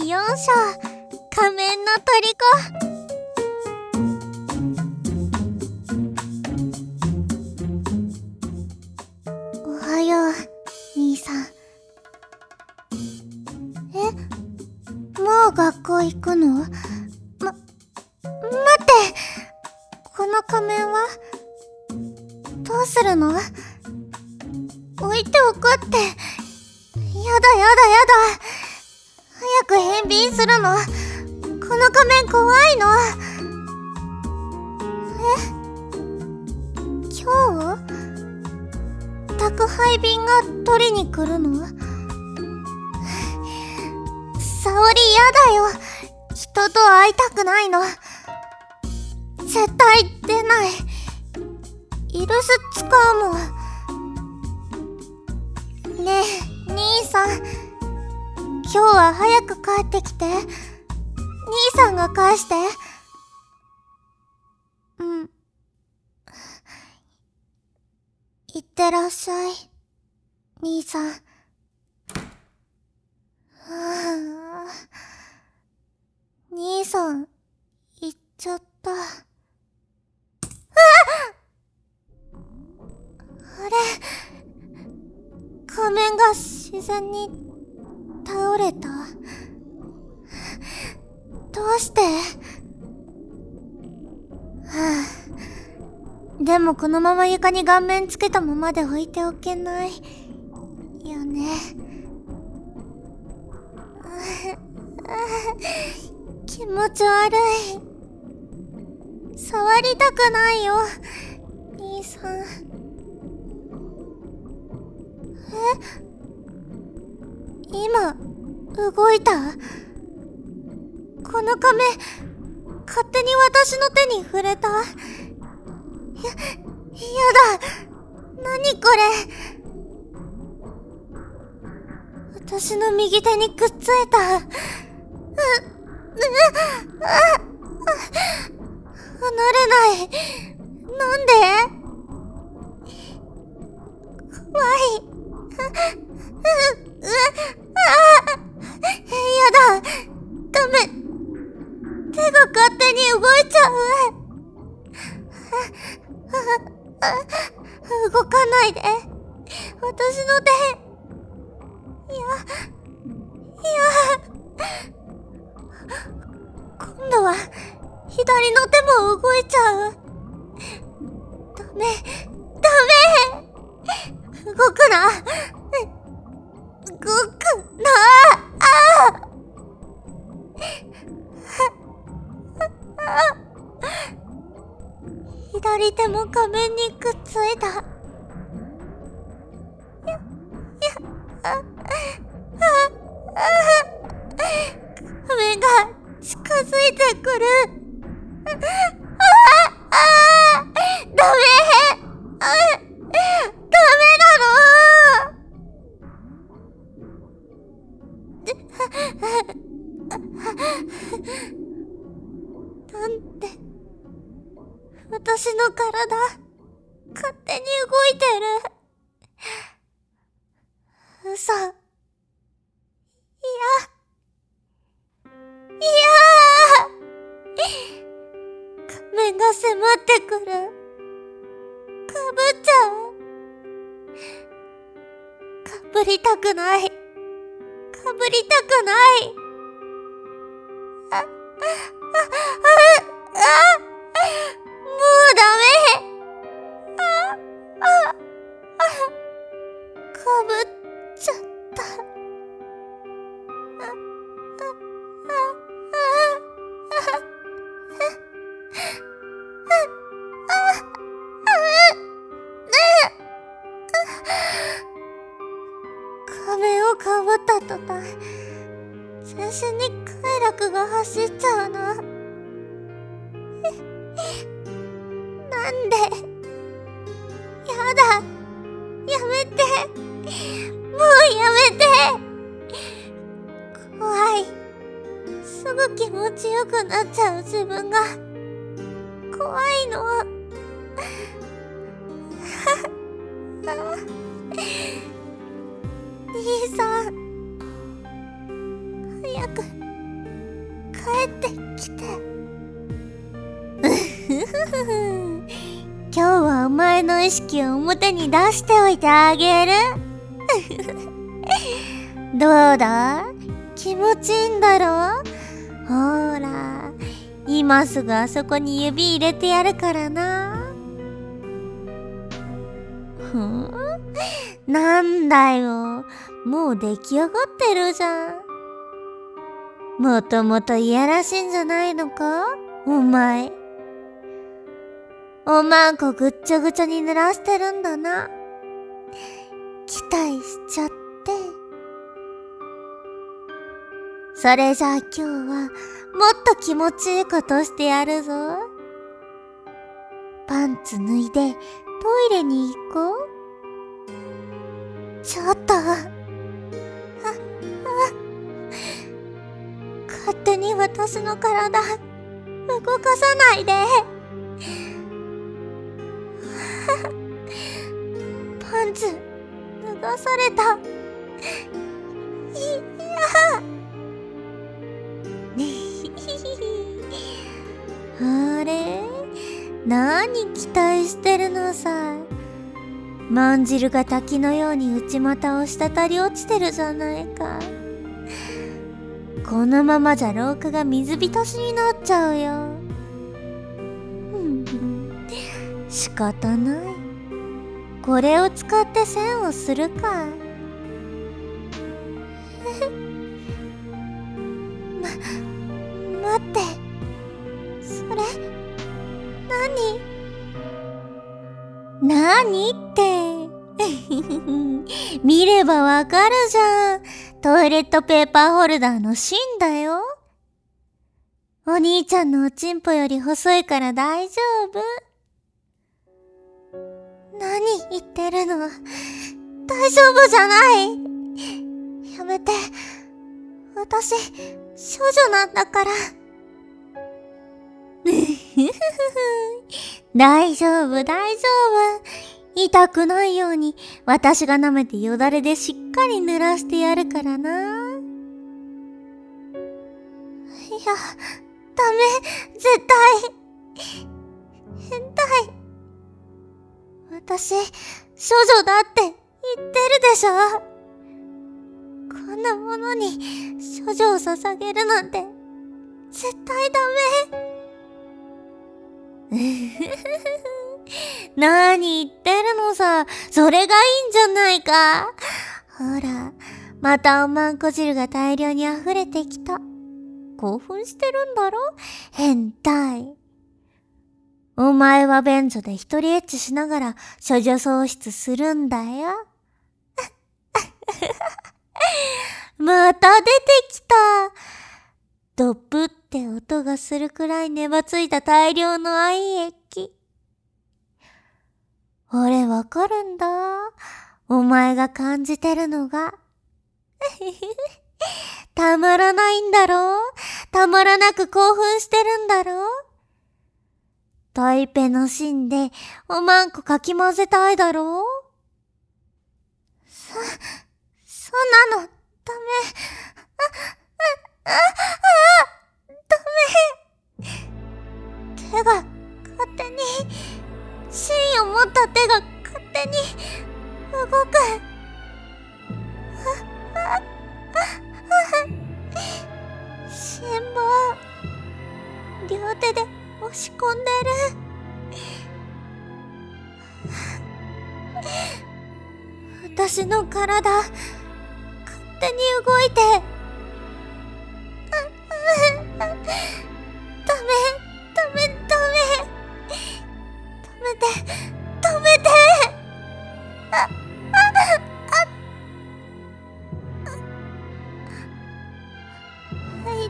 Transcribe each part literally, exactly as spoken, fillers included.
いよん章、仮面の虜。おはよう、兄さん。え、もう学校行くの？ま、待って！この仮面はどうするの？置いておくって。やだやだやだ。早く返品するの。この仮面怖いの。え？今日？宅配便が取りに来るの？沙織やだよ。人と会いたくないの。絶対出ない。イルス使うもん。ねえ、兄さん。今日は早く帰ってきて。兄さんが返して。うん。いってらっしゃい、兄さん。はあ、兄さん、行っちゃった。あれ、仮面が自然に倒れた。どうして？はあ、でもこのまま床に顔面つけたままで置いておけないよね。気持ち悪い。触りたくないよ、兄さん。え？今、動いた？この仮面、勝手に私の手に触れた？や、やだ。何これ。私の右手にくっついた。う、う、あ、あ、離れない。なんで？怖い。う、う、あ、やだ。ダメ。手が勝手に動いちゃう。動かないで。私の手。いや、いや。今度は左の手も動いちゃう。ダメ、ダメ。動くな。動くな。ああ。左手も仮面にくっついた。や、や、あ、あ、あ、仮面が近づいてくる。あ、あ、あ、ダメ。あ、ダメなの。なんで私の体勝手に動いてる。嘘。いや、いや。仮面が迫ってくる。かぶっちゃう。かぶりたくない。かぶりたくない。あ、あ、あ、あ、あ、もうダメ。あ、あ、あ、かぶっちゃった。あ、あ、あ、あ、仮面をかぶった途端、全身に快楽が走っちゃうの。なんで？やだ。やめて。もうやめて。怖い。すぐ気持ちよくなっちゃう自分が怖いの。兄さん、早く今日はお前の意識を表に出しておいてあげる。どうだ？気持ちいいんだろ？ほら、今すぐあそこに指入れてやるからな。ふん？なんだよ、もう出来上がってるじゃん。もともといやらしいんじゃないのか？お前。おまんこぐっちゃぐちゃに濡らしてるんだな。期待しちゃって。それじゃあ今日はもっと気持ちいいことしてやるぞ。パンツ脱いでトイレに行こう。ちょっと。あ、あ、勝手に私の体動かさないで。パンツ脱がされた。いや。あれ？何期待してるのさ。まんじるが滝のように内股を滴り落ちてるじゃないか。このままじゃ廊下が水浸しになっちゃうよ。仕方ない。これを使って線をするか。ま、待って。それ、何？何って。見ればわかるじゃん。トイレットペーパーホルダーの芯だよ。お兄ちゃんのおちんぽより細いから大丈夫。何言ってるの？大丈夫じゃない。やめて。私、少女なんだから。大丈夫、大丈夫。痛くないように、私が舐めてよだれでしっかり濡らしてやるからな。いや、ダメ、絶対。変態。私、少女だって言ってるでしょ。こんなものに少女を捧げるなんて絶対ダメ。何言ってるのさ。それがいいんじゃないか。ほら、またおまんこ汁が大量に溢れてきた。興奮してるんだろ？変態。お前は便所で一人エッチしながら処女喪失するんだよ。また出てきた。ドップって音がするくらい粘ついた大量の愛液。俺わかるんだ。お前が感じてるのが。たまらないんだろう？たまらなく興奮してるんだろう？トイペの芯でおまんこかき混ぜたいだろう？そ、そんなの、ダメ。あ、あ、あ、あ、ダメ。手が勝手に、芯を持った手が勝手に動く。あ、あ、あ、あ、芯も、両手で押し込んでる。私の体、勝手に動いて。あ、あ、ダメ、ダメ、ダメ。止めて、止めて。あ、あ、あ、あ、入った。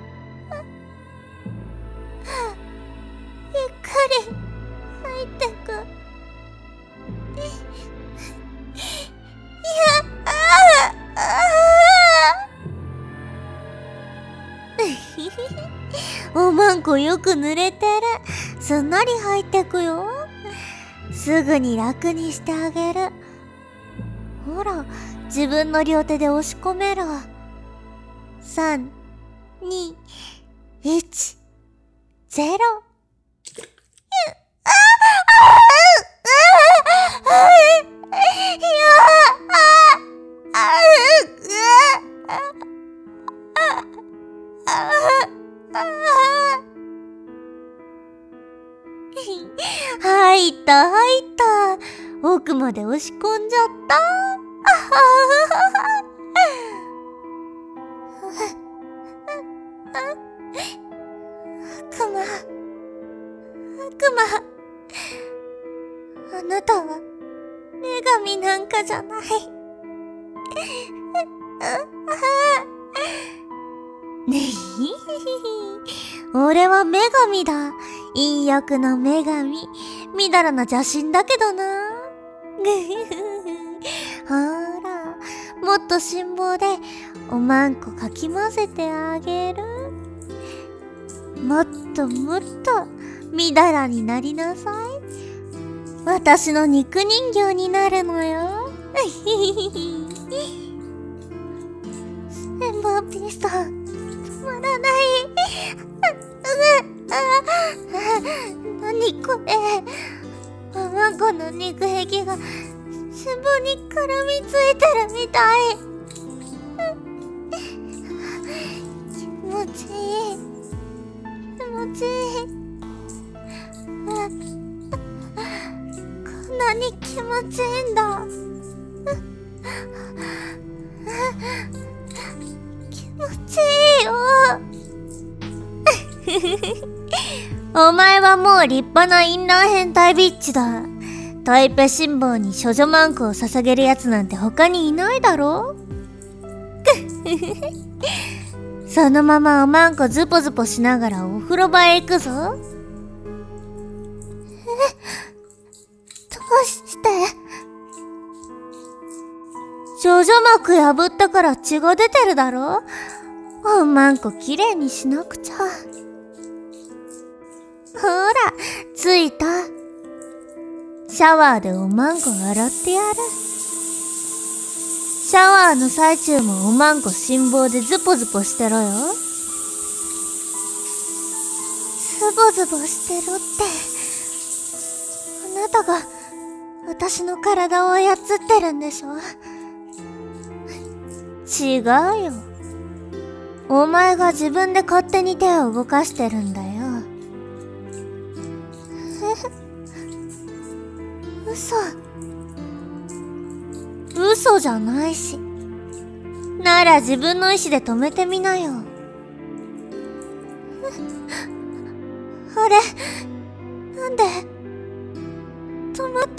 ゆっくり入ってく。い、いや、ああ、ああ。おまんこよく濡れてる。すんなり入ってくよ。すぐに楽にしてあげる。ほら、自分の両手で押し込めろ。さん、に、いち、ゼロ。 入った入った。奥まで押し込んじゃった。悪魔、悪魔、あなたは女神なんかじゃない。俺は女神だ。陰欲の女神。みだらな邪神だけどな。ほら、もっと辛抱でおまんこかき混ぜてあげる。もっともっとみだらになりなさい。私の肉人形になるのよ。千本ピスト止まらない。何これ。おまんこの肉壁が千本に絡みついてるみたい。気持ちいい、気持ちいい。こんなに気持ちいいんだ。気持ちいいよ。お前はもう立派な淫乱変態ビッチだ。トイペ辛抱に処女マンコを捧げるやつなんて他にいないだろ。そのままおまんこズポズポしながらお風呂場へ行くぞ。え、どうして？処女膜破ったから血が出てるだろ。おまんこきれいにしなくちゃ。ほら、ついた。シャワーでおまんこ洗ってやる。シャワーの最中もおまんこ辛抱でズポズポしてろよ。ズボズボしてろって。あなたが私の体を操ってるんでしょ。違うよ。お前が自分で勝手に手を動かしてるんだよ。嘘。嘘じゃないし。なら自分の意志で止めてみなよ。あれ、なんで止まった。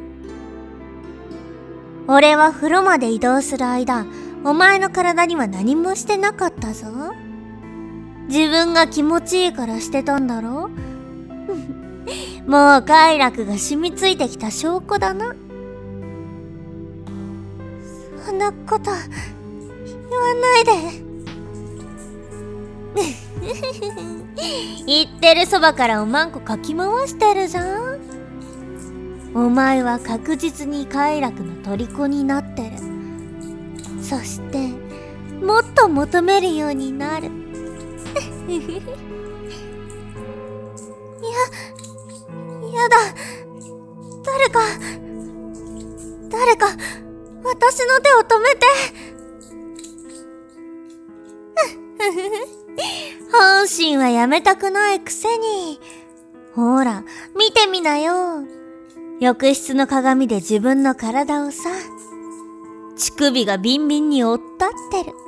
俺は風呂まで移動する間、お前の体には何もしてなかったぞ。自分が気持ちいいからしてたんだろ。もう快楽が染みついてきた証拠だな。そんなこと言わないで。言ってるそばからおまんこかき回してるじゃん。お前は確実に快楽の虜になってる。そしてもっと求めるようになる。いや、やだ。誰か誰か私の手を止めて。本心はやめたくないくせに。ほら見てみなよ。浴室の鏡で自分の体をさ。乳首がビンビンにおったってる。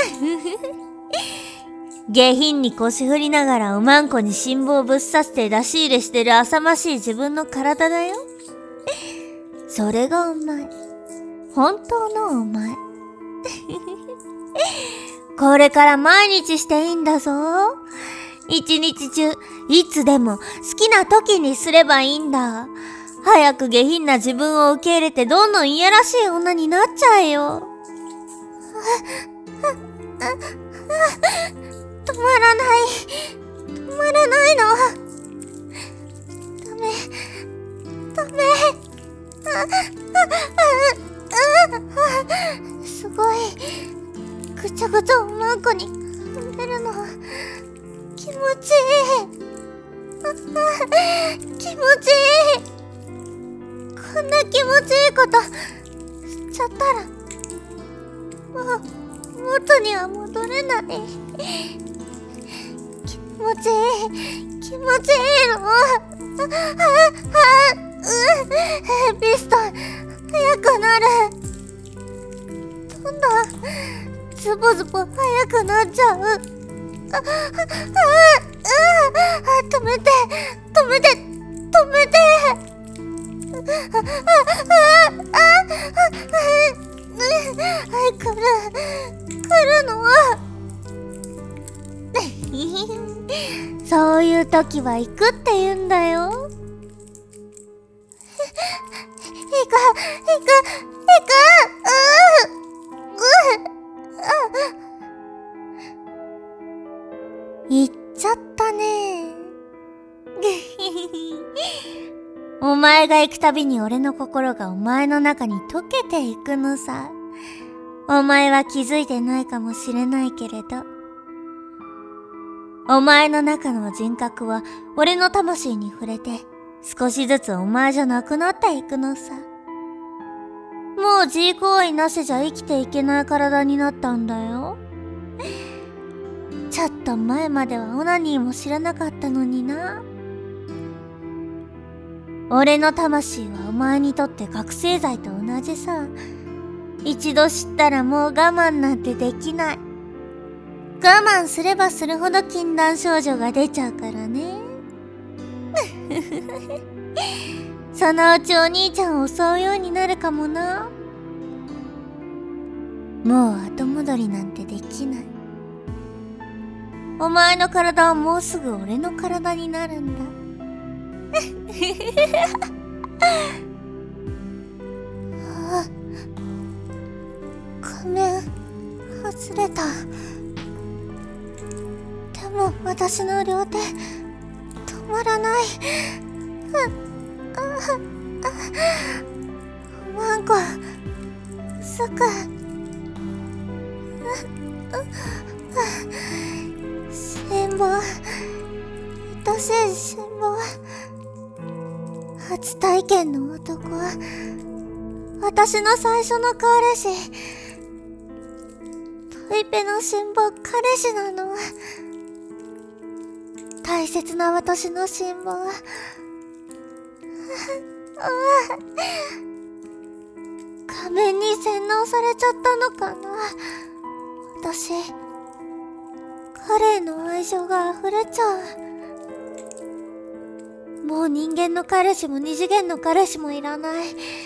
下品に腰振りながらおまんこに辛抱ぶっ刺して出し入れしてる浅ましい自分の体だよ。それがお前。本当のお前。これから毎日していいんだぞ。一日中、いつでも好きな時にすればいいんだ。早く下品な自分を受け入れてどんどんいやらしい女になっちゃえよ。止まらない。止まらないの。ダメ。ダメ。すごい。ぐちゃぐちゃおまんこに踏めるの。気持ちいい。気持ちいい。ここんな気持ちいいことしちゃったらもう元には戻れない。気持ちいい気持ちいいの。あああうピストン速くなる。どんどんズボズボ速くなっちゃう。ああああ止めて止めて止めて。ああああああ来る来るの。そういう時は行くって言うんだよ。行く行く行く。行っちゃったね。お前が行くたびに俺の心がお前の中に溶けていくのさ。お前は気づいてないかもしれないけれど、お前の中の人格は俺の魂に触れて少しずつお前じゃなくなっていくのさ。もう自慰行為なしじゃ生きていけない体になったんだよ。ちょっと前まではオナニーも知らなかったのにな。俺の魂はお前にとって覚醒剤と同じさ。一度知ったらもう我慢なんてできない。我慢すればするほど禁断症状が出ちゃうからね。そのうちお兄ちゃんを襲うようになるかもな。もう後戻りなんてできない。お前の体はもうすぐ俺の体になるんだ。あ、仮面外れた。でも私の両手止まらない。あああワンコすく辛抱、愛しい辛抱。初体験の男は私の最初の彼氏。トイペの辛抱彼氏なの。大切な私の辛抱。仮面に洗脳されちゃったのかな。私彼への愛情が溢れちゃう。もう人間の彼氏も二次元の彼氏もいらない。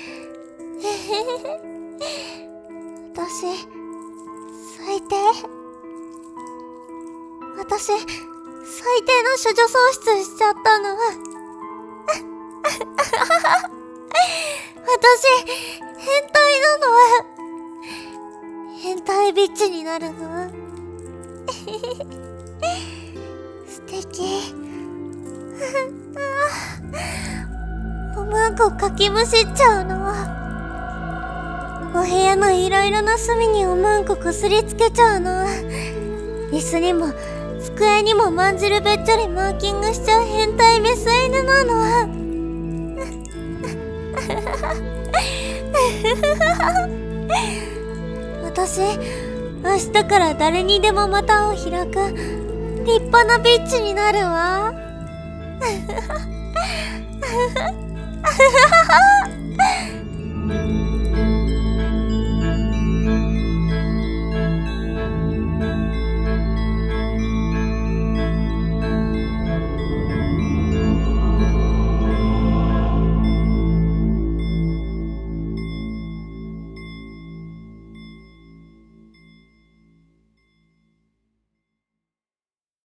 私最低。私最低の処女喪失しちゃったの。私変態なの。変態ビッチになるの。素敵。おまんこかきむしっちゃうの。お部屋のいろいろな隅におまんここすりつけちゃうの。椅子にも机にもまんじるべっちょりマーキングしちゃう変態メス犬なの。私明日から誰にでも股を開く立派なビッチになるわ。